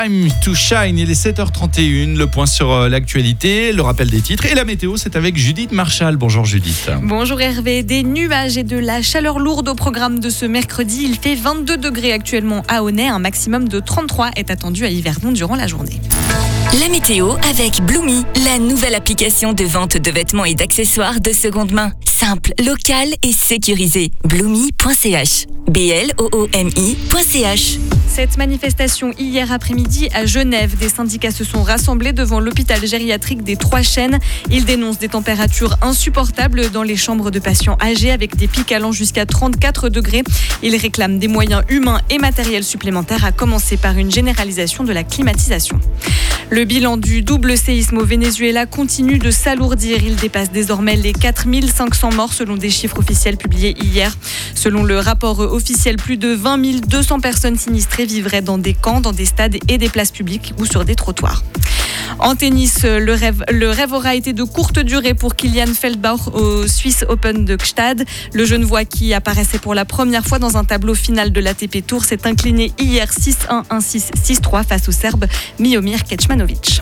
Time to shine, il est 7h31, le point sur l'actualité, le rappel des titres et la météo, c'est avec Judith Marchal. Bonjour Judith. Bonjour Hervé, des nuages et de la chaleur lourde au programme de ce mercredi. Il fait 22 degrés actuellement à Aunay, un maximum de 33 est attendu à Yverdon durant la journée. La météo avec Bloomy, la nouvelle application de vente de vêtements et d'accessoires de seconde main. Simple, locale et sécurisée. Bloomy.ch. BLOOMI.ch. Cette manifestation hier après-midi à Genève, des syndicats se sont rassemblés devant l'hôpital gériatrique des Trois Chênes. Ils dénoncent des températures insupportables dans les chambres de patients âgés avec des pics allant jusqu'à 34 degrés. Ils réclament des moyens humains et matériels supplémentaires, à commencer par une généralisation de la climatisation. Le bilan du double séisme au Venezuela continue de s'alourdir. Il dépasse désormais les 4500 morts selon des chiffres officiels publiés hier. Selon le rapport officiel, plus de 20 200 personnes sinistrées vivraient dans des camps, dans des stades et des places publiques ou sur des trottoirs. En tennis, le rêve aura été de courte durée pour Kilian Feldbach au Swiss Open de Gstaad. Le Genevois, qui apparaissait pour la première fois dans un tableau final de l'ATP Tour, s'est incliné hier 6-1, 1-6, 6-3 face au Serbe Miomir Kecmanovic.